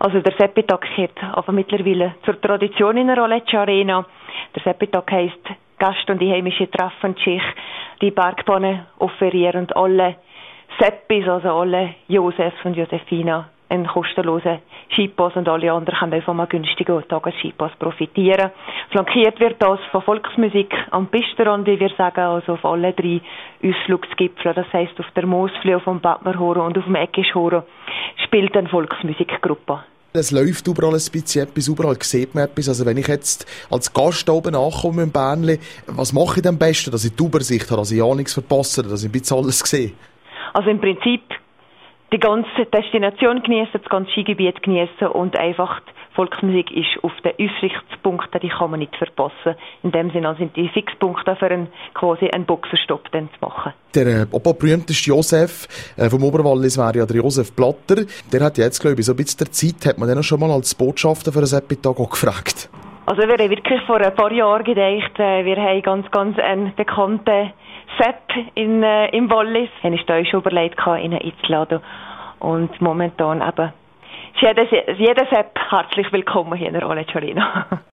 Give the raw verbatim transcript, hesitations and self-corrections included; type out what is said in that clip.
Also der Seppitag gehört aber mittlerweile zur Tradition in der Roletsch Arena. Der Seppitag heisst, Gast- und Einheimische treffen sich, die Bergbahnen offerieren alle Seppis, also alle Josefs und Josefina, einen kostenlosen Skipass und alle anderen können einfach mal günstigen Tagesskipass profitieren. Flankiert wird das von Volksmusik am Pistenrand, wie wir sagen, also auf alle drei Ausflugsgipfeln. Das heisst, auf der Moosflur, auf dem Bettmerhorn und auf dem Eckischhorn spielt eine Volksmusikgruppe. Es läuft überall ein bisschen etwas, überall sieht man etwas. Also wenn ich jetzt als Gast oben ankomme im Bernli, was mache ich am besten, dass ich die Übersicht habe, dass ich ja nichts verpasse, dass ich ein bisschen alles sehe? Also im Prinzip die ganze Destination genießen, das ganze Skigebiet genießen und einfach die Volksmusik ist auf den Aussichtspunkten, die kann man nicht verpassen. In dem Sinne sind die Fixpunkte für einen, quasi einen Boxenstopp dann zu machen. Der äh, berühmteste Josef äh, vom Oberwallis wäre ja der Josef Blatter. Der hat jetzt, glaube ich, so ein bisschen der Zeit, hat man den auch schon mal als Botschafter für einen Seppitag auch gefragt. Also wir haben wirklich vor ein paar Jahren gedacht, äh, wir haben ganz, ganz einen bekannten Sepp in, äh, im Wallis. Ich habe uns schon überlegt, ihn einzuladen. Und momentan eben ist jeder, jeder Sepp herzlich willkommen hier in der Roletsch Arena.